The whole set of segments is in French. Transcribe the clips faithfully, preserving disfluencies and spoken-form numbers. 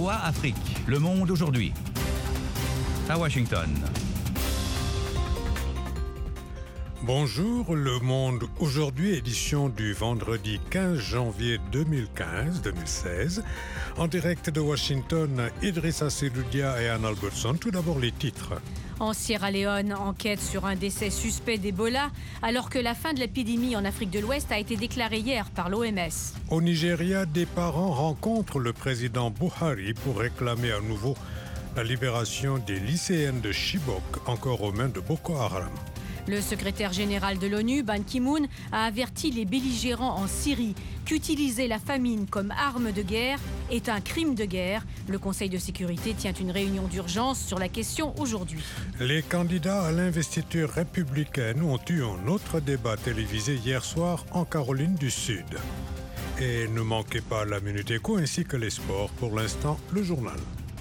V O A Afrique, Le Monde aujourd'hui. À Washington. Bonjour, Le Monde aujourd'hui, édition du vendredi quinze janvier deux mille quinze deux mille seize. En direct de Washington, Idrissa Seloudia et Anne Albertson. Tout d'abord les titres. En Sierra Leone, enquête sur un décès suspect d'Ebola, alors que la fin de l'épidémie en Afrique de l'Ouest a été déclarée hier par l'O M S. Au Nigeria, des parents rencontrent le président Buhari pour réclamer à nouveau la libération des lycéennes de Chibok, encore aux mains de Boko Haram. Le secrétaire général de l'ONU, Ban Ki-moon, a averti les belligérants en Syrie qu'utiliser la famine comme arme de guerre est un crime de guerre. Le Conseil de sécurité tient une réunion d'urgence sur la question aujourd'hui. Les candidats à l'investiture républicaine ont eu un autre débat télévisé hier soir en Caroline du Sud. Et ne manquez pas la Minute Éco ainsi que les sports. Pour l'instant, le journal.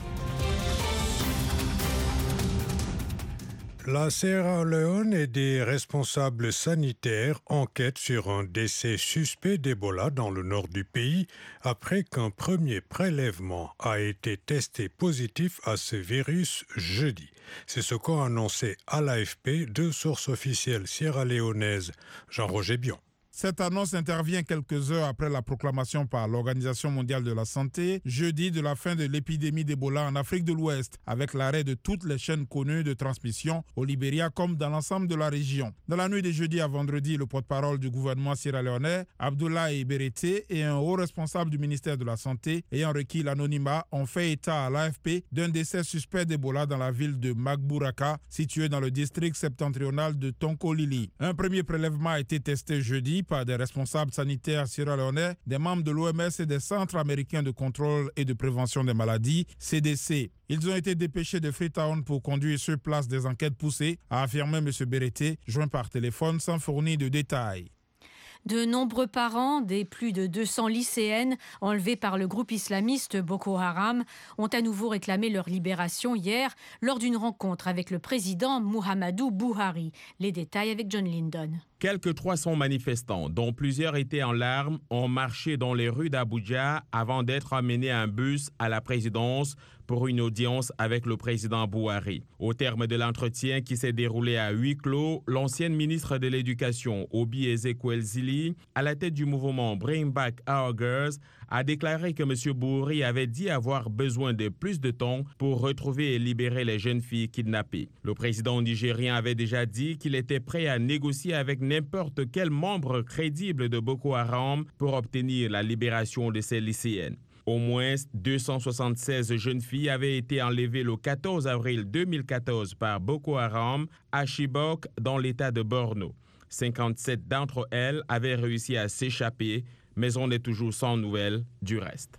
La Sierra Leone et des responsables sanitaires enquêtent sur un décès suspect d'Ebola dans le nord du pays après qu'un premier prélèvement a été testé positif à ce virus jeudi. C'est ce qu'ont annoncé à l'A F P deux sources officielles sierra-léonaises. Jean-Roger Bion. Cette annonce intervient quelques heures après la proclamation par l'Organisation mondiale de la santé, jeudi, de la fin de l'épidémie d'Ebola en Afrique de l'Ouest, avec l'arrêt de toutes les chaînes connues de transmission au Libéria comme dans l'ensemble de la région. Dans la nuit de jeudi à vendredi, le porte-parole du gouvernement sierra-léonais, Abdoulaye Berete, et un haut responsable du ministère de la Santé ayant requis l'anonymat ont fait état à l'A F P d'un décès suspect d'Ebola dans la ville de Magburaka, située dans le district septentrional de Tonkolili. Un premier prélèvement a été testé jeudi par des responsables sanitaires sierra-léonais, des membres de l'O M S et des centres américains de contrôle et de prévention des maladies, C D C. Ils ont été dépêchés de Freetown pour conduire sur place des enquêtes poussées, a affirmé M. Berete, joint par téléphone sans fournir de détails. De nombreux parents des plus de deux cents lycéennes enlevées par le groupe islamiste Boko Haram ont à nouveau réclamé leur libération hier lors d'une rencontre avec le président Muhammadu Buhari. Les détails avec John Lyndon. Quelques trois cents manifestants, dont plusieurs étaient en larmes, ont marché dans les rues d'Abuja avant d'être amenés à un bus à la présidence pour une audience avec le président Buhari. Au terme de l'entretien qui s'est déroulé à huis clos, l'ancienne ministre de l'Éducation, Obi Ezekwesili, à la tête du mouvement Bring Back Our Girls, a déclaré que M. Buhari avait dit avoir besoin de plus de temps pour retrouver et libérer les jeunes filles kidnappées. Le président nigérien avait déjà dit qu'il était prêt à négocier avec n'importe quel membre crédible de Boko Haram pour obtenir la libération de ces lycéennes. Au moins deux cent soixante-seize jeunes filles avaient été enlevées le quatorze avril deux mille quatorze par Boko Haram à Chibok dans l'état de Borno. cinquante-sept d'entre elles avaient réussi à s'échapper, mais on est toujours sans nouvelles du reste.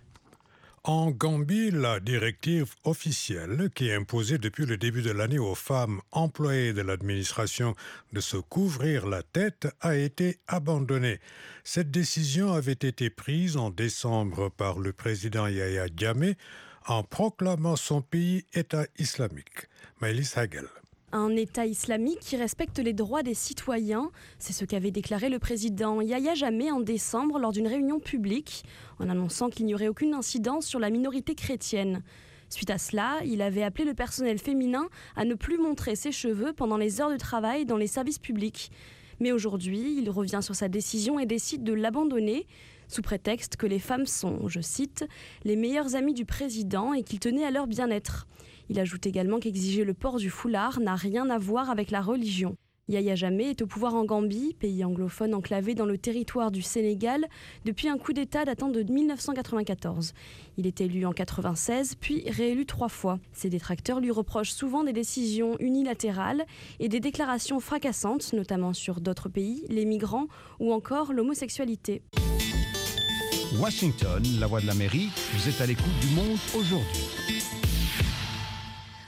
En Gambie, la directive officielle qui est imposée depuis le début de l'année aux femmes employées de l'administration de se couvrir la tête a été abandonnée. Cette décision avait été prise en décembre par le président Yahya Jammeh en proclamant son pays État islamique. Maëlys Hagel. Un État islamique qui respecte les droits des citoyens, c'est ce qu'avait déclaré le président Yahya Jammeh en décembre lors d'une réunion publique, en annonçant qu'il n'y aurait aucune incidence sur la minorité chrétienne. Suite à cela, il avait appelé le personnel féminin à ne plus montrer ses cheveux pendant les heures de travail dans les services publics. Mais aujourd'hui, il revient sur sa décision et décide de l'abandonner, sous prétexte que les femmes sont, je cite, « les meilleures amies du président et qu'il tenait à leur bien-être ». Il ajoute également qu'exiger le port du foulard n'a rien à voir avec la religion. Yahya Jammeh est au pouvoir en Gambie, pays anglophone enclavé dans le territoire du Sénégal, depuis un coup d'État datant de mille neuf cent quatre-vingt-quatorze. Il est élu en quatre-vingt-seize, puis réélu trois fois. Ses détracteurs lui reprochent souvent des décisions unilatérales et des déclarations fracassantes, notamment sur d'autres pays, les migrants ou encore l'homosexualité. Washington, la voix de l'Amérique, vous êtes à l'écoute du Monde aujourd'hui.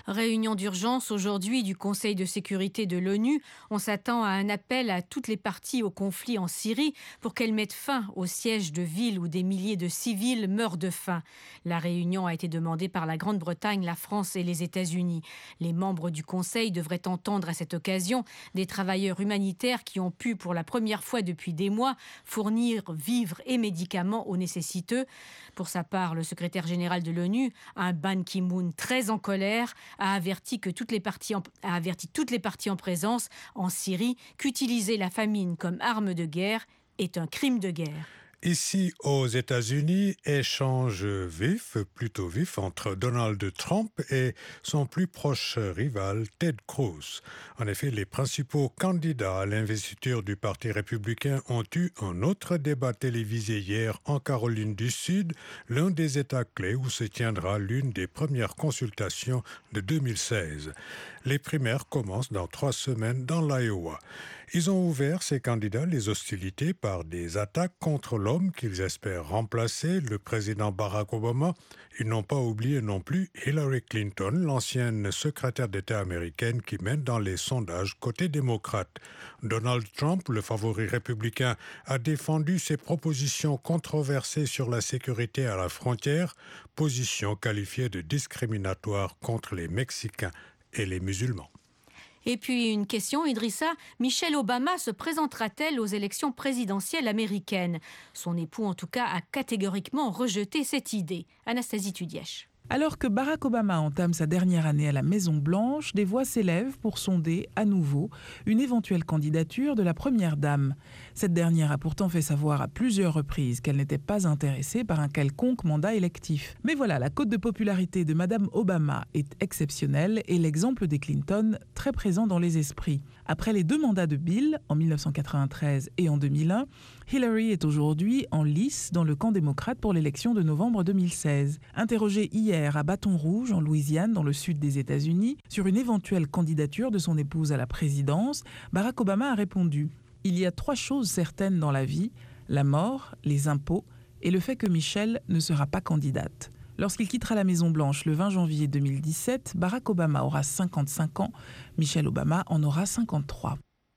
Réunion d'urgence aujourd'hui du Conseil de sécurité de l'ONU. On s'attend à un appel à toutes les parties au conflit en Syrie pour qu'elles mettent fin au siège de villes où des milliers de civils meurent de faim. La réunion a été demandée par la Grande-Bretagne, la France et les États-Unis. Les membres du Conseil devraient entendre à cette occasion des travailleurs humanitaires qui ont pu, pour la première fois depuis des mois, fournir vivres et médicaments aux nécessiteux. Pour sa part, le secrétaire général de l'ONU, un Ban Ki-moon très en colère, a averti, que toutes les parties en, a averti toutes les parties en présence en Syrie qu'utiliser la famine comme arme de guerre est un crime de guerre. Ici, aux États-Unis, échange vif, plutôt vif, entre Donald Trump et son plus proche rival, Ted Cruz. En effet, les principaux candidats à l'investiture du Parti républicain ont eu un autre débat télévisé hier en Caroline du Sud, l'un des États clés où se tiendra l'une des premières consultations de deux mille seize. Les primaires commencent dans trois semaines dans l'Iowa. Ils ont ouvert, ces candidats, les hostilités par des attaques contre l'homme qu'ils espèrent remplacer, le président Barack Obama. Ils n'ont pas oublié non plus Hillary Clinton, l'ancienne secrétaire d'État américaine qui mène dans les sondages côté démocrate. Donald Trump, le favori républicain, a défendu ses propositions controversées sur la sécurité à la frontière, position qualifiée de discriminatoire contre les Mexicains et les musulmans. Et puis une question, Idrissa, Michelle Obama se présentera-t-elle aux élections présidentielles américaines? Son époux, en tout cas, a catégoriquement rejeté cette idée. Anastasie Tudièche. Alors que Barack Obama entame sa dernière année à la Maison-Blanche, des voix s'élèvent pour sonder à nouveau une éventuelle candidature de la première dame. Cette dernière a pourtant fait savoir à plusieurs reprises qu'elle n'était pas intéressée par un quelconque mandat électif. Mais voilà, la cote de popularité de Madame Obama est exceptionnelle et l'exemple des Clinton très présent dans les esprits. Après les deux mandats de Bill, en dix-neuf cent quatre-vingt-treize et en deux mille un, Hillary est aujourd'hui en lice dans le camp démocrate pour l'élection de novembre deux mille seize. Interrogée hier à Baton Rouge, en Louisiane, dans le sud des États-Unis, sur une éventuelle candidature de son épouse à la présidence, Barack Obama a répondu « Il y a trois choses certaines dans la vie, la mort, les impôts et le fait que Michelle ne sera pas candidate ». Lorsqu'il quittera la Maison-Blanche le vingt janvier deux mille dix-sept, Barack Obama aura cinquante-cinq ans, Michelle Obama en aura cinquante-trois.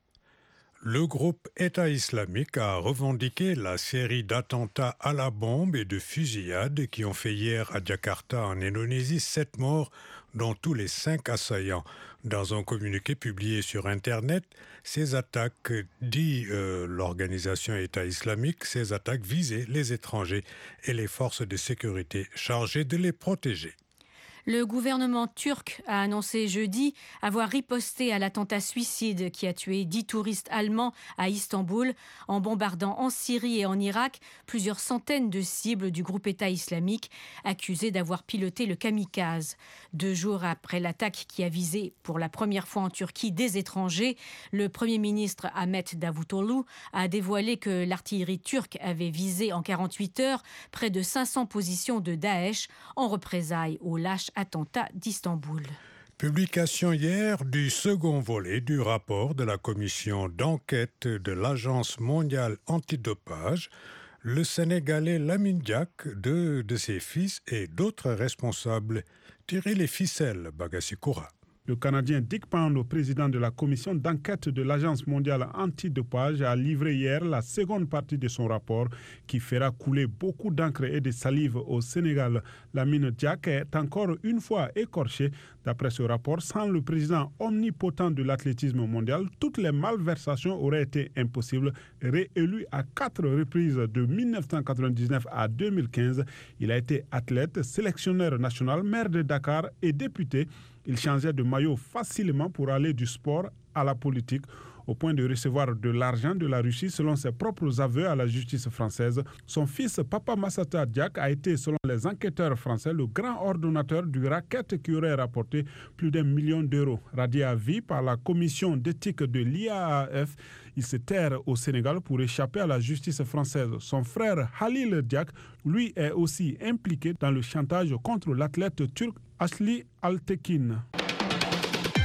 Le groupe État islamique a revendiqué la série d'attentats à la bombe et de fusillades qui ont fait hier à Jakarta, en Indonésie, sept morts, dont tous les cinq assaillants. Dans un communiqué publié sur Internet, ces attaques, dit euh, l'organisation État islamique, ces attaques visaient les étrangers et les forces de sécurité chargées de les protéger. Le gouvernement turc a annoncé jeudi avoir riposté à l'attentat suicide qui a tué dix touristes allemands à Istanbul en bombardant en Syrie et en Irak plusieurs centaines de cibles du groupe État islamique accusé d'avoir piloté le kamikaze. Deux jours après l'attaque qui a visé pour la première fois en Turquie des étrangers, le Premier ministre Ahmet Davutoglu a dévoilé que l'artillerie turque avait visé en quarante-huit heures près de cinq cents positions de Daesh en représailles aux lâches attentat d'Istanbul. Publication hier du second volet du rapport de la commission d'enquête de l'Agence mondiale antidopage. Le Sénégalais Lamine Diack, deux de ses fils et d'autres responsables tiraient les ficelles, Bagassi Koura. Le Canadien Dick Pando, président de la commission d'enquête de l'Agence mondiale antidopage, a livré hier la seconde partie de son rapport qui fera couler beaucoup d'encre et de salive au Sénégal. Lamine Diack est encore une fois écorché. D'après ce rapport, sans le président omnipotent de l'athlétisme mondial, toutes les malversations auraient été impossibles. Réélu à quatre reprises de mille neuf cent quatre-vingt-dix-neuf à deux mille quinze, il a été athlète, sélectionneur national, maire de Dakar et député. Il changeait de maillot facilement pour aller du sport à la politique, au point de recevoir de l'argent de la Russie selon ses propres aveux à la justice française. Son fils, Papa Massata Diack, a été, selon les enquêteurs français, le grand ordonnateur du racket qui aurait rapporté plus d'un million d'euros. Radié à vie par la commission d'éthique de l'I A A F, il se terre au Sénégal pour échapper à la justice française. Son frère Halil Diack, lui, est aussi impliqué dans le chantage contre l'athlète turc Asli Altekin.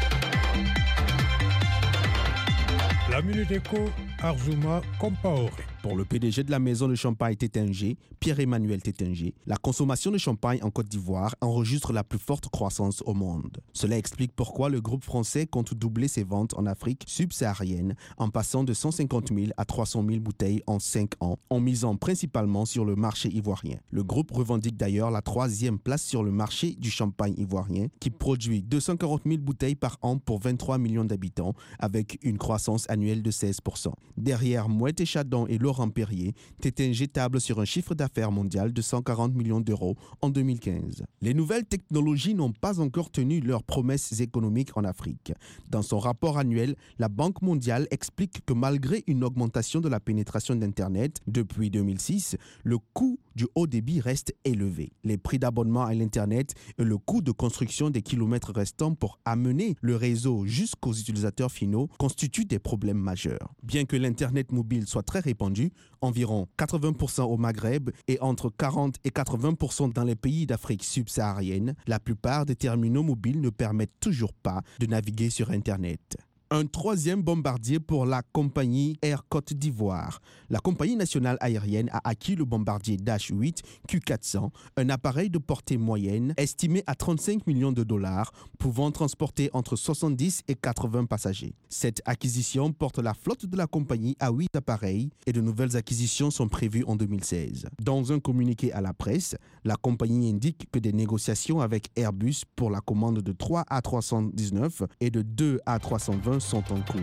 La Minute Éco, Arjuma Compaoré. Pour le P D G de la maison de champagne Taittinger, Pierre-Emmanuel Taittinger, la consommation de champagne en Côte d'Ivoire enregistre la plus forte croissance au monde. Cela explique pourquoi le groupe français compte doubler ses ventes en Afrique subsaharienne en passant de cent cinquante mille à trois cent mille bouteilles en cinq ans, en misant principalement sur le marché ivoirien. Le groupe revendique d'ailleurs la troisième place sur le marché du champagne ivoirien qui produit deux cent quarante mille bouteilles par an pour vingt-trois millions d'habitants avec une croissance annuelle de seize pour cent. Derrière Moët et Chardon et Laurent Perrier, Taittinger table sur un chiffre d'affaires mondial de cent quarante millions d'euros en deux mille quinze. Les nouvelles technologies n'ont pas encore tenu leurs promesses économiques en Afrique. Dans son rapport annuel, la Banque mondiale explique que malgré une augmentation de la pénétration d'Internet depuis deux mille six, le coût du haut débit reste élevé. Les prix d'abonnement à l'Internet et le coût de construction des kilomètres restants pour amener le réseau jusqu'aux utilisateurs finaux constituent des problèmes majeurs. Bien que l'Internet mobile soit très répandu, environ quatre-vingts pour cent au Maghreb et entre quarante et quatre-vingts pour cent dans les pays d'Afrique subsaharienne, la plupart des terminaux mobiles ne permettent toujours pas de naviguer sur Internet. Un troisième bombardier pour la compagnie Air Côte d'Ivoire. La compagnie nationale aérienne a acquis le bombardier Dash huit Q quatre cents, un appareil de portée moyenne estimé à trente-cinq millions de dollars, pouvant transporter entre soixante-dix et quatre-vingts passagers. Cette acquisition porte la flotte de la compagnie à huit appareils et de nouvelles acquisitions sont prévues en deux mille seize. Dans un communiqué à la presse, la compagnie indique que des négociations avec Airbus pour la commande de trois A trois cent dix-neuf et de deux A trois cent vingt sont en cours.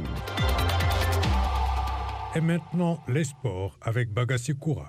Et maintenant, les sports avec Bagassi Koura.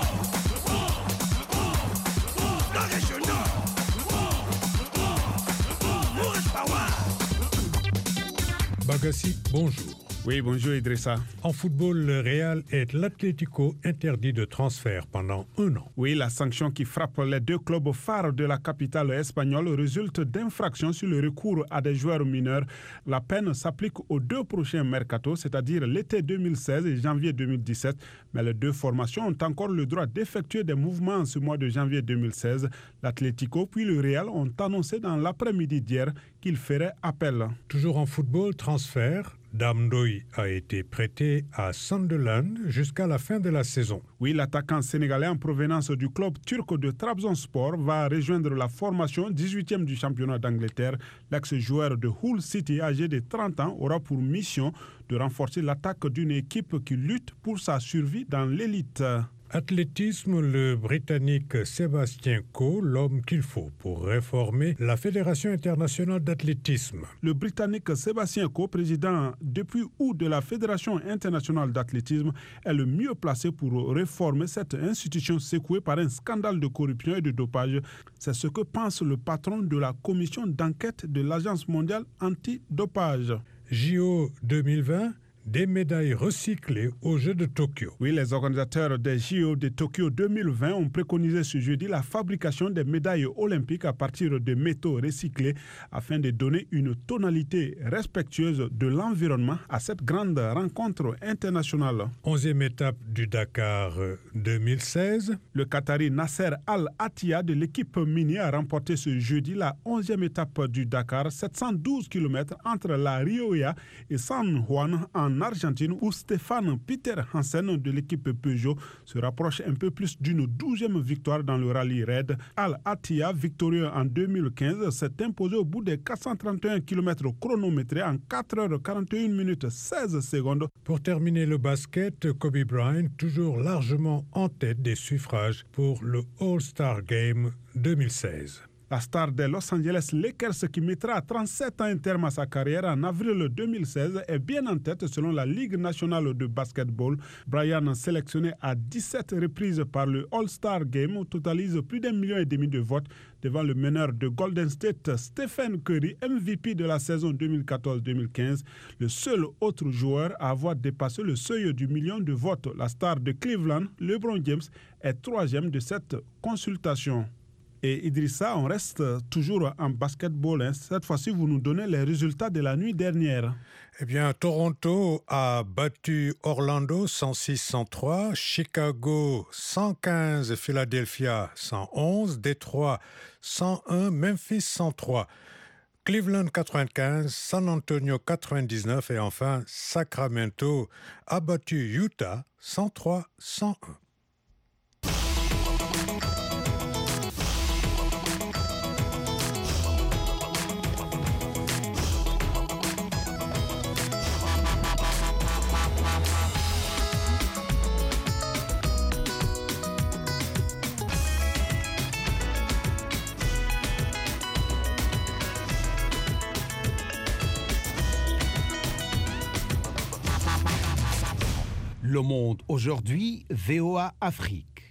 Bagassi, bonjour. Oui, bonjour Idrissa. En football, le Real et l'Atlético interdits de transfert pendant un an. Oui, la sanction qui frappe les deux clubs phares de la capitale espagnole résulte d'infractions sur le recours à des joueurs mineurs. La peine s'applique aux deux prochains mercatos, c'est-à-dire l'été deux mille seize et janvier deux mille dix-sept. Mais les deux formations ont encore le droit d'effectuer des mouvements en ce mois de janvier deux mille seize. L'Atlético puis le Real ont annoncé dans l'après-midi d'hier qu'ils feraient appel. Toujours en football, transfert. Dame Doy a été prêté à Sunderland jusqu'à la fin de la saison. Oui, l'attaquant sénégalais en provenance du club turc de Trabzonspor va rejoindre la formation dix-huitième du championnat d'Angleterre. L'ex-joueur de Hull City, âgé de trente ans, aura pour mission de renforcer l'attaque d'une équipe qui lutte pour sa survie dans l'élite. Athlétisme, le Britannique Sébastien Coe, l'homme qu'il faut pour réformer la Fédération internationale d'athlétisme. Le Britannique Sébastien Coe, président depuis août de la Fédération internationale d'athlétisme, est le mieux placé pour réformer cette institution secouée par un scandale de corruption et de dopage. C'est ce que pense le patron de la commission d'enquête de l'Agence mondiale anti-dopage. J O deux mille vingt. Des médailles recyclées aux Jeux de Tokyo. Oui, les organisateurs des J O de Tokyo deux mille vingt ont préconisé ce jeudi la fabrication des médailles olympiques à partir de métaux recyclés afin de donner une tonalité respectueuse de l'environnement à cette grande rencontre internationale. Onzième étape du Dakar deux mille seize. Le Qatari Nasser Al-Attiyah de l'équipe Mini a remporté ce jeudi la onzième étape du Dakar, sept cent douze kilomètres entre la Rioja et San Juan en Argentine, où Stéphane Peter Hansen de l'équipe Peugeot se rapproche un peu plus d'une douzième victoire dans le rallye raid. Al-Attiyah, victorieux en deux mille quinze, s'est imposé au bout des quatre cent trente et un kilomètres chronométrés en quatre heures quarante et une minutes seize secondes. Pour terminer le basket, Kobe Bryant toujours largement en tête des suffrages pour le All-Star Game deux mille seize. La star des Los Angeles Lakers, qui mettra à trente-sept ans un terme à sa carrière en avril deux mille seize, est bien en tête selon la Ligue nationale de basketball. Bryant, sélectionné à dix-sept reprises par le All-Star Game, totalise plus d'un million et demi de votes devant le meneur de Golden State, Stephen Curry, M V P de la saison deux mille quatorze deux mille quinze, le seul autre joueur à avoir dépassé le seuil du million de votes. La star de Cleveland, LeBron James, est troisième de cette consultation. Et Idrissa, on reste toujours en basketball. Hein. Cette fois-ci, vous nous donnez les résultats de la nuit dernière. Eh bien, Toronto a battu Orlando cent six cent trois, Chicago cent quinze, Philadelphia cent onze, Détroit cent un, Memphis cent trois. Cleveland quatre-vingt-quinze, San Antonio quatre-vingt-dix-neuf et enfin Sacramento a battu Utah cent trois à cent un. Le Monde aujourd'hui, V O A Afrique.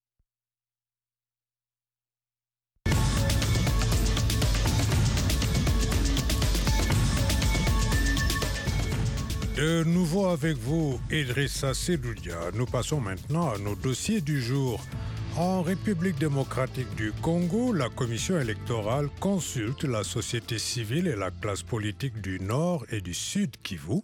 De nouveau avec vous, Idrissa Seloudia. Nous passons maintenant à nos dossiers du jour. En République démocratique du Congo, la commission électorale consulte la société civile et la classe politique du Nord et du Sud Kivu.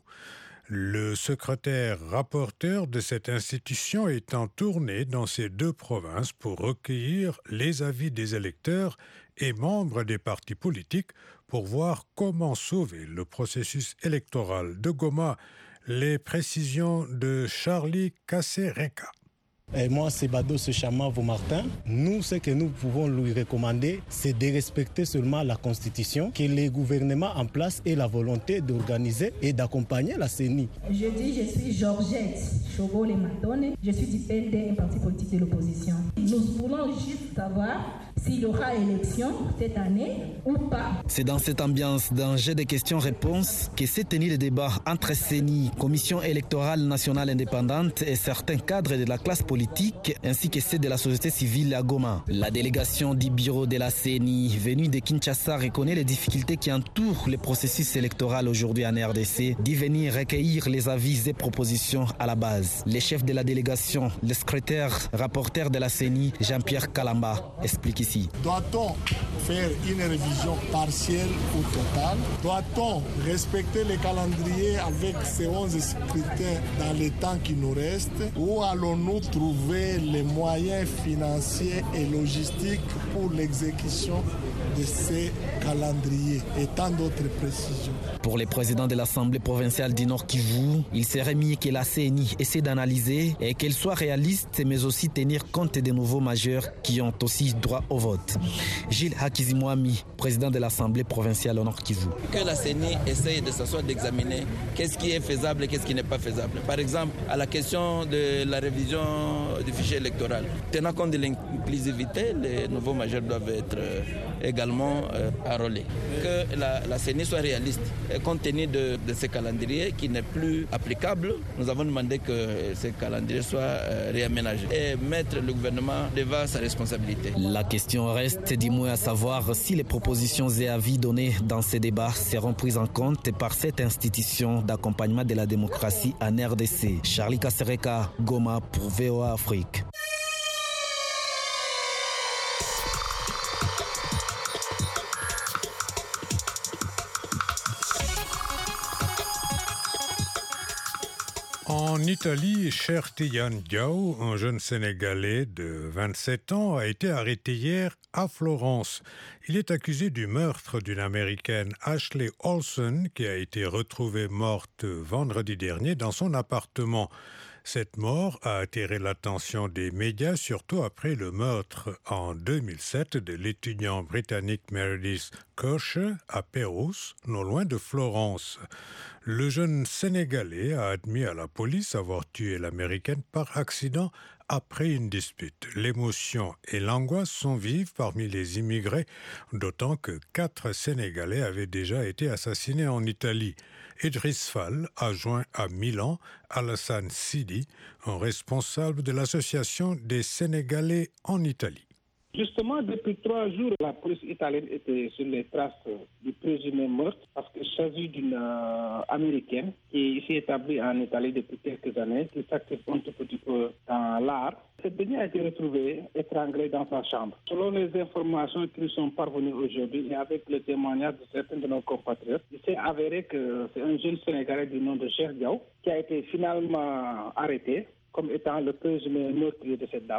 Le secrétaire rapporteur de cette institution est en tournée dans ces deux provinces pour recueillir les avis des électeurs et membres des partis politiques pour voir comment sauver le processus électoral de Goma. Les précisions de Charlie Kassereka. Et moi, c'est Bado Chama Vaumartin. Nous, ce que nous pouvons lui recommander, c'est de respecter seulement la Constitution, que les gouvernements en place aient la volonté d'organiser et d'accompagner la C E N I. Je dis, je suis Georgette Chogole-Matone. Je suis du P L D, un parti politique de l'opposition. Nous voulons juste savoir s'il y aura élection cette année ou pas. C'est dans cette ambiance d'un jeu de questions-réponses que s'est tenu le débat entre C E N I, Commission électorale nationale indépendante et certains cadres de la classe politique ainsi que ceux de la société civile à Goma. La délégation du bureau de la C E N I venue de Kinshasa reconnaît les difficultés qui entourent le processus électoral aujourd'hui en R D C, d'y venir recueillir les avis et propositions à la base. Le chef de la délégation, le secrétaire rapporteur de la C E N I, Jean-Pierre Kalamba, explique ici. Doit-on faire une révision partielle ou totale? Doit-on respecter le calendrier avec ces onze scrutins dans les temps qui nous restent? Ou allons-nous trouver les moyens financiers et logistiques pour l'exécution de ces calendriers et tant d'autres précisions? Pour le président de l'Assemblée provinciale du Nord Kivu, il serait mieux que la C E N I essaie d'analyser et qu'elle soit réaliste, mais aussi tenir compte des nouveaux majeurs qui ont aussi droit au vote. Gilles Hakizimwami, président de l'Assemblée provinciale au Nord Kivu. Que la C E N I essaye de s'asseoir, d'examiner qu'est-ce qui est faisable et qu'est-ce qui n'est pas faisable. Par exemple, à la question de la révision du fichier électoral. Tenant compte de l'inclusivité, les nouveaux majeurs doivent être également euh, enrôlés. Que la, la C E N I soit réaliste. Et compte tenu de, de ce calendrier qui n'est plus applicable, nous avons demandé que ce calendrier soit euh, réaménagé et mettre le gouvernement devant sa responsabilité. La question reste du moins à savoir si les propositions et avis donnés dans ces débats seront prises en compte par cette institution d'accompagnement de la démocratie en R D C. Charlie Kassereka, Goma pour V O A Afrique. En Italie, Chertiyan Diaw, un jeune Sénégalais de vingt-sept ans, a été arrêté hier à Florence. Il est accusé du meurtre d'une Américaine, Ashley Olsen, qui a été retrouvée morte vendredi dernier dans son appartement. Cette mort a attiré l'attention des médias, surtout après le meurtre en deux mille sept de l'étudiant britannique Meredith Koch à Pérouse, non loin de Florence. Le jeune Sénégalais a admis à la police avoir tué l'Américaine par accident après une dispute. L'émotion et l'angoisse sont vives parmi les immigrés, d'autant que quatre Sénégalais avaient déjà été assassinés en Italie. Idriss Fall a joint à Milan Alassane Sidi, un responsable de l'association des Sénégalais en Italie. Justement, depuis trois jours, la police italienne était sur les traces du présumé meurtre parce qu'il s'agit d'une euh, Américaine qui est ici établie en Italie depuis quelques années, qui s'active un tout petit peu dans l'art. Cette dernière a été retrouvée étranglée dans sa chambre. Selon les informations qui nous sont parvenues aujourd'hui et avec le témoignage de certains de nos compatriotes, il s'est avéré que c'est un jeune Sénégalais du nom de Cheikh Diaw qui a été finalement arrêté comme étant le présumé meurtrier de cette dame.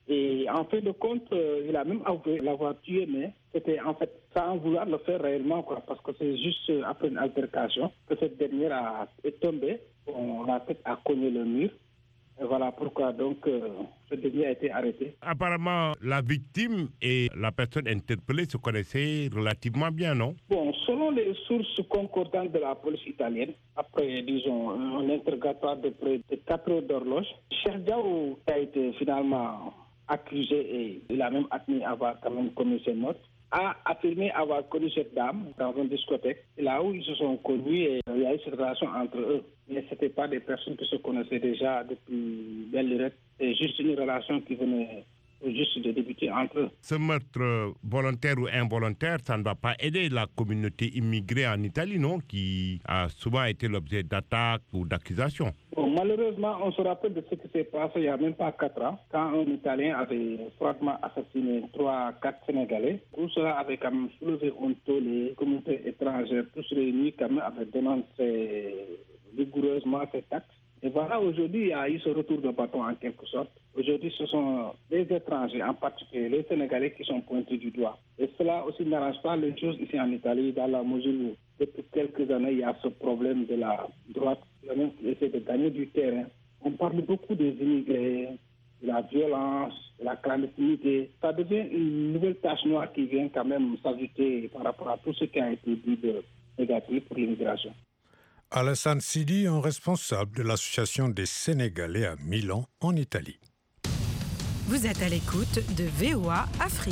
Et en fin de compte, euh, il a même avoué l'avoir tué, mais c'était en fait sans vouloir le faire réellement, quoi, parce que c'est juste après une altercation que cette dernière a, est tombée. On, la tête a cogné le mur. Et voilà pourquoi donc euh, ce dernier a été arrêté. Apparemment, la victime et la personne interpellée se connaissaient relativement bien, non? Bon, selon les sources concordantes de la police italienne, après, disons, un interrogatoire de près de quatre heures d'horloge, Cheikh Diaw a été finalement accusé et il a même admis avoir quand même commis ses meurtres, a affirmé avoir connu cette dame dans une discothèque. Et là où ils se sont connus, et il y a eu cette relation entre eux. Mais ce n'étaient pas des personnes qui se connaissaient déjà depuis belle lurette. C'est juste une relation qui venait juste de débuter entre eux. Ce meurtre volontaire ou involontaire, ça ne va pas aider la communauté immigrée en Italie, non? Qui a souvent été l'objet d'attaques ou d'accusations. Bon, malheureusement, on se rappelle de ce qui s'est passé il n'y a même pas quatre ans, quand un Italien avait froidement assassiné trois, quatre Sénégalais. Tout cela avait quand même soulevé un taux, les communautés étrangères, tous réunis, quand même, avaient dénoncé rigoureusement cet acte. Et voilà, aujourd'hui, il y a eu ce retour de bâton en quelque sorte. Aujourd'hui, ce sont les étrangers, en particulier les Sénégalais, qui sont pointés du doigt. Et cela aussi n'arrange pas les choses ici en Italie, dans la mesure où, depuis quelques années, il y a ce problème de la droite qui essaie de gagner du terrain. On parle beaucoup des immigrés, de la violence, de la clandestinité. Ça devient une nouvelle tache noire qui vient quand même s'ajouter par rapport à tout ce qui a été dit de négatif pour l'immigration. Alassane Sidi, un responsable de l'association des Sénégalais à Milan, en Italie. Vous êtes à l'écoute de V O A Afrique.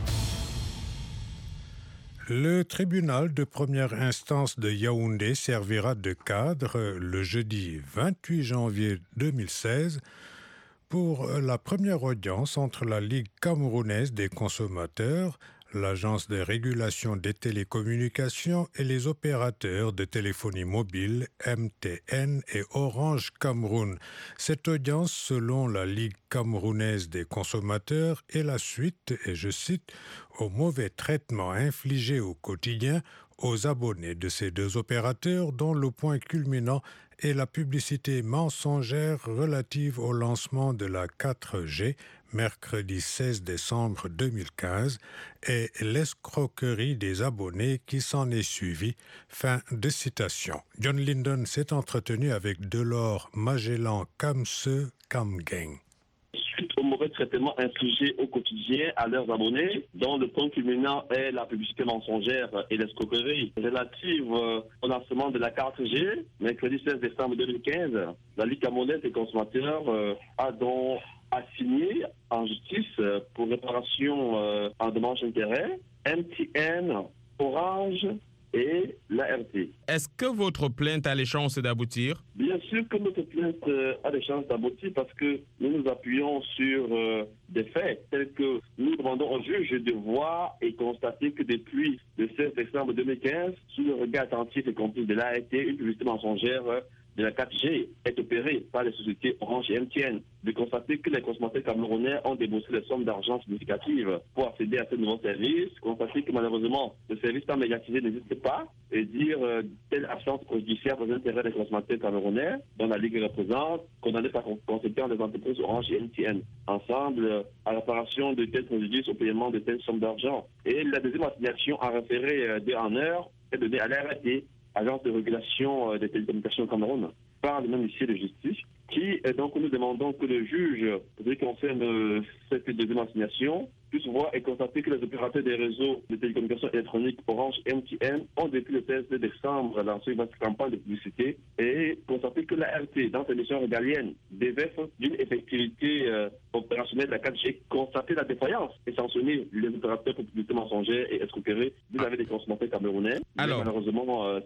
Le tribunal de première instance de Yaoundé servira de cadre le jeudi vingt-huit janvier deux mille seize pour la première audience entre la Ligue camerounaise des consommateurs, l'Agence de régulation des télécommunications et les opérateurs de téléphonie mobile M T N et Orange Cameroun. Cette audience, selon la Ligue camerounaise des consommateurs, est la suite, et je cite, au mauvais traitement infligé au quotidien aux abonnés de ces deux opérateurs, dont le point culminant est la publicité mensongère relative au lancement de la quatre G, mercredi seize décembre deux mille quinze, et l'escroquerie des abonnés qui s'en est suivie. Fin de citation. John Lyndon s'est entretenu avec Delors Magellan Kamse Kamgeng. Suite au mauvais traitement infligé au quotidien à leurs abonnés, dont le point culminant est la publicité mensongère et l'escroquerie relative au lancement de la quatre G, mercredi seize décembre deux mille quinze, la Ligue camerounaise des consommateurs a donc assigné en justice pour réparation euh, en dommages d'intérêt M T N, Orange et l'A R T. Est-ce que votre plainte a les chances d'aboutir? Bien sûr que notre plainte euh, a des chances d'aboutir parce que nous nous appuyons sur euh, des faits tels que nous demandons au juge de voir et constater que depuis le seize décembre deux mille quinze, sous le regard attentif et complice de l'A R T, une publicité mensongère euh, de la quatre G est opérée par les sociétés Orange et M T N, de constater que les consommateurs camerounais ont déboursé des sommes d'argent significatives pour accéder à ce nouveau service, constater que malheureusement le service tant médiatisé n'existe pas, et dire euh, telle absence préjudiciaire aux intérêts des consommateurs camerounais dont la Ligue représente, condamner par conséquent les entreprises Orange et M T N, ensemble euh, à la réparation de tels préjudices au paiement de telles sommes d'argent. Et la deuxième assignation à référer euh, d'heure en heure est donnée à l'A R T, Agence de régulation des télécommunications au Cameroun, par le même huissier de justice, qui, donc, nous demandons que le juge, pour ce qui concerne cette deuxième assignation, puisse voir et constater que les opérateurs des réseaux de télécommunications électroniques Orange et M T N ont, depuis le seize décembre, lancé une vaste campagne de publicité et constater que l'A R T, dans ses missions régaliennes, devait, d'une effectivité euh, opérationnelle de la quatre G, constater la défaillance et sanctionner les opérateurs pour publicité mensongère et escroquerie vis-à-vis des consommateurs camerounais. Alors, mais malheureusement, euh,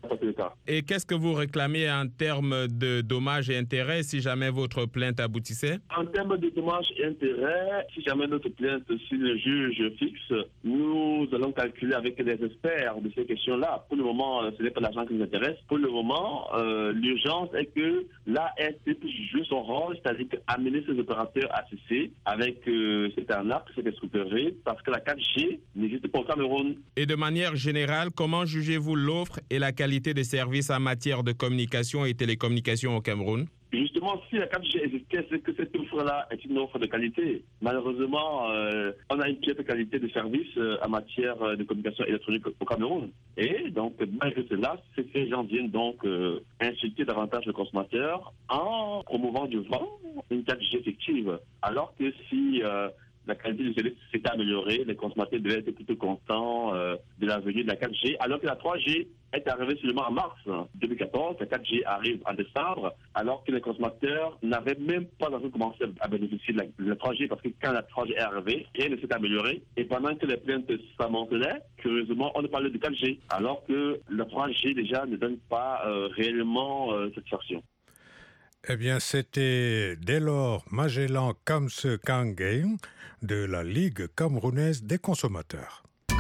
et qu'est-ce que vous réclamez en termes de dommages et intérêts si jamais votre plainte aboutissait? En termes de dommages et intérêts, si jamais notre plainte, si le juge fixe, nous allons calculer avec les experts de ces questions-là. Pour le moment, ce n'est pas l'argent qui nous intéresse. Pour le moment, euh, l'urgence est que l'A R T puisse jouer son rôle, c'est-à-dire amener ses opérateurs à cesser avec euh, cette arnaque, cette escroquerie, parce que la quatre G n'existe pas au Cameroun. Et de manière générale, comment jugez-vous l'offre et la qualité des services en matière de communication et télécommunication au Cameroun? Justement, Malheureusement, si la quatre G existait, c'est que cette offre-là est une offre de qualité. Malheureusement, euh, on a une piètre qualité de service euh, en matière de communication électronique au Cameroun. Et donc, malgré cela, ces gens viennent donc euh, insulter davantage le consommateur en promouvant du vent une quatre G effective. Alors que si euh, la qualité du service s'était améliorée, les consommateurs devaient être plutôt contents euh, de la venue de la quatre G, alors que la trois G est arrivée seulement en mars deux mille quatorze, la quatre G arrive en décembre, alors que les consommateurs n'avaient même pas encore commencé à bénéficier de la, de la trois G, parce que quand la trois G est arrivée, rien ne s'est amélioré, et pendant que les plaintes s'amoncelaient, curieusement, on ne parlait de quatre G, alors que la trois G déjà ne donne pas euh, réellement euh, satisfaction. Eh bien, c'était dès lors Magellan Kamse Kangeng de la Ligue camerounaise des consommateurs.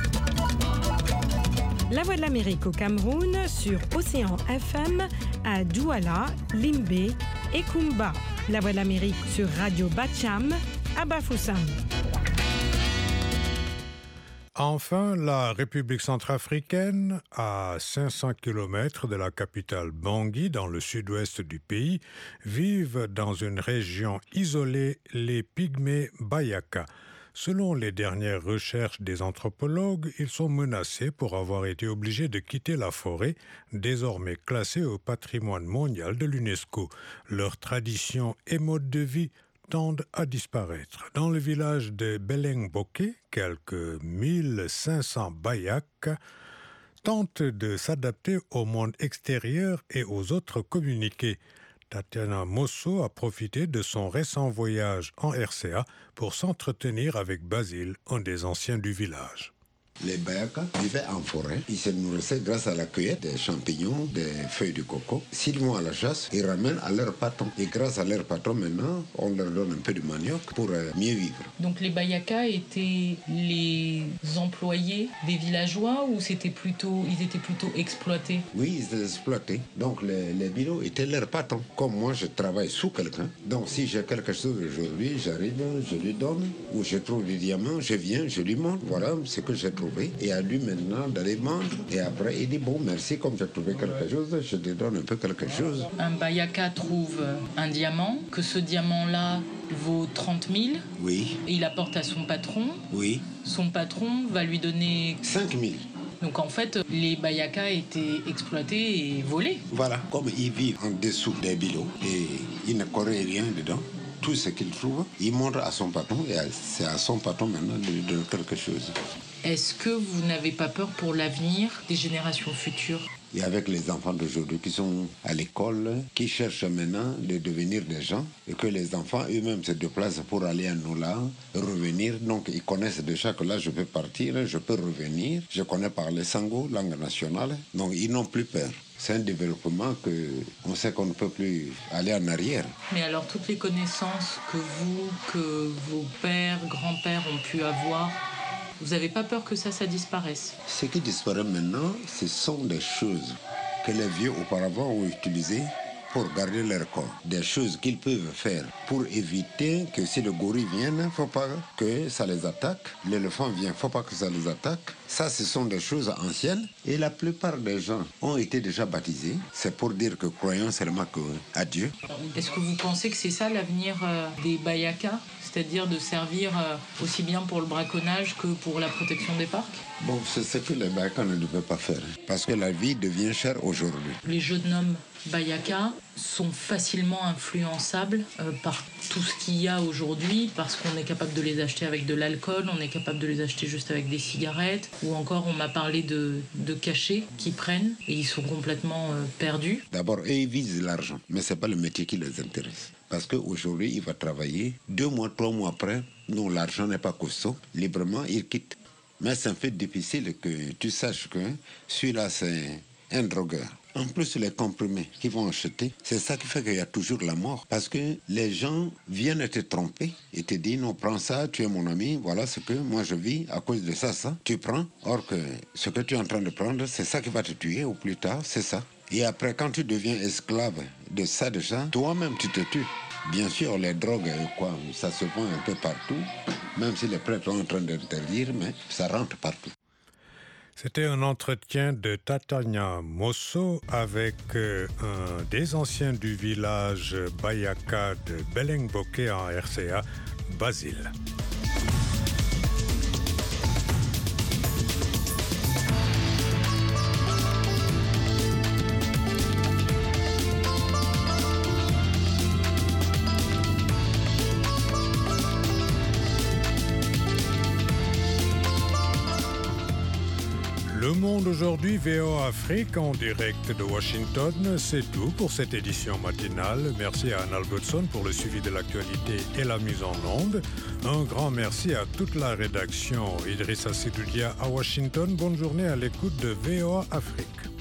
La Voix de l'Amérique au Cameroun sur Océan F M à Douala, Limbé et Kumba. La Voix de l'Amérique sur Radio Bacham à Bafoussam. Enfin, la République centrafricaine, à cinq cents kilomètres de la capitale Bangui, dans le sud-ouest du pays, vivent dans une région isolée les pygmées Bayaka. Selon les dernières recherches des anthropologues, ils sont menacés pour avoir été obligés de quitter la forêt, désormais classée au patrimoine mondial de l'UNESCO. Leurs traditions et modes de vie tendent à disparaître. Dans le village de Belengboké, quelques mille cinq cents Bayaks tentent de s'adapter au monde extérieur et aux autres communautés. Tatiana Mosso a profité de son récent voyage en R C A pour s'entretenir avec Basile, un des anciens du village. Les Bayaka vivaient en forêt. Ils se nourrissaient grâce à la cueillette des champignons, des feuilles de coco. S'ils vont à la chasse, ils ramènent à leur patron. Et grâce à leur patron, maintenant, on leur donne un peu de manioc pour euh, mieux vivre. Donc les Bayaka étaient les employés des villageois ou c'était plutôt, ils étaient plutôt exploités? Oui, ils étaient exploités. Donc les, les bilots étaient leurs patrons. Comme moi, je travaille sous quelqu'un. Donc si j'ai quelque chose aujourd'hui, j'arrive, je lui donne. Ou je trouve du diamant, je viens, je lui montre. Voilà ce que j'ai trouvé. Et à lui maintenant d'aller vendre. Et après, il dit, bon, merci, comme j'ai trouvé quelque chose, je te donne un peu quelque chose. Un Bayaka trouve un diamant, que ce diamant-là vaut trente mille. Oui. Et il apporte à son patron. Oui. Son patron va lui donner cinq mille. Donc en fait, les Bayaka étaient exploités et volés. Voilà, comme ils vivent en dessous des bilots et ils ne connaissent rien dedans. Tout ce qu'il trouve, il montre à son patron et c'est à son patron maintenant de lui donner quelque chose. Est-ce que vous n'avez pas peur pour l'avenir des générations futures? Et avec les enfants d'aujourd'hui qui sont à l'école, qui cherchent maintenant de devenir des gens, et que les enfants eux-mêmes se déplacent pour aller à Nola, revenir. Donc ils connaissent déjà que là je peux partir, je peux revenir. Je connais parler sango, langue nationale. Donc ils n'ont plus peur. C'est un développement que on sait qu'on ne peut plus aller en arrière. Mais alors toutes les connaissances que vous, que vos pères, grands-pères ont pu avoir, vous n'avez pas peur que ça, ça disparaisse? Ce qui disparaît maintenant, ce sont des choses que les vieux auparavant ont utilisées pour garder leur corps. Des choses qu'ils peuvent faire pour éviter que si le gorille vient, il ne faut pas que ça les attaque. L'éléphant vient, il ne faut pas que ça les attaque. Ça, ce sont des choses anciennes. Et la plupart des gens ont été déjà baptisés. C'est pour dire que croyons seulement à Dieu. Est-ce que vous pensez que c'est ça l'avenir des Bayaka? C'est-à-dire de servir aussi bien pour le braconnage que pour la protection des parcs? Bon, c'est ce que les Bayaka ne devaient pas faire. Parce que la vie devient chère aujourd'hui. Les jeunes hommes Bayaka sont facilement influençables euh, par tout ce qu'il y a aujourd'hui, parce qu'on est capable de les acheter avec de l'alcool, on est capable de les acheter juste avec des cigarettes, ou encore on m'a parlé de, de cachets qu'ils prennent et ils sont complètement euh, perdus. D'abord, eux, ils visent l'argent, mais ce n'est pas le métier qui les intéresse. Parce qu'aujourd'hui, il va travailler, deux mois, trois mois après, non, l'argent n'est pas costaud, librement, il quitte. Mais c'est un fait difficile que tu saches que celui-là, c'est un drogueur. En plus, les comprimés qu'ils vont acheter, c'est ça qui fait qu'il y a toujours la mort. Parce que les gens viennent te tromper et te disent, non, prends ça, tu es mon ami, voilà ce que moi je vis à cause de ça, ça. Tu prends, or que ce que tu es en train de prendre, c'est ça qui va te tuer, ou plus tard, c'est ça. Et après, quand tu deviens esclave de ça déjà, toi-même tu te tues. Bien sûr, les drogues, quoi, ça se vend un peu partout, même si les prêtres sont en train d'interdire, mais ça rentre partout. C'était un entretien de Tatania Mosso avec euh, un des anciens du village Bayaka de Belengboké en R C A, Basile. Le Monde aujourd'hui, V O A Afrique en direct de Washington, c'est tout pour cette édition matinale. Merci à Anne Albertson pour le suivi de l'actualité et la mise en onde. Un grand merci à toute la rédaction. Idrissa Sidoudia à Washington. Bonne journée à l'écoute de V O A Afrique.